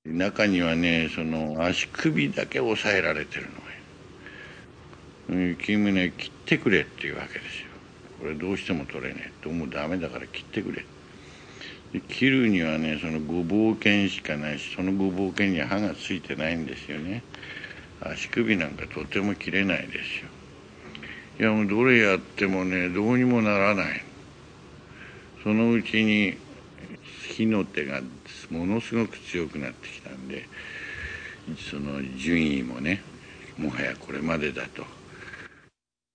中にはね、その足首だけ押さえられてるのよ。君ね、切ってくれっていうわけですよ。これどうしても取れねえ。どうもダメだから切ってくれ。で切るにはね、そのごぼう剣しかないし、そのごぼう剣には刃がついてないんですよね。足首なんかとても切れないですよ。いやもうどれやってもね、どうにもならない。そのうちに火の手がものすごく強くなってきたんで、その順位もね、もはやこれまでだと。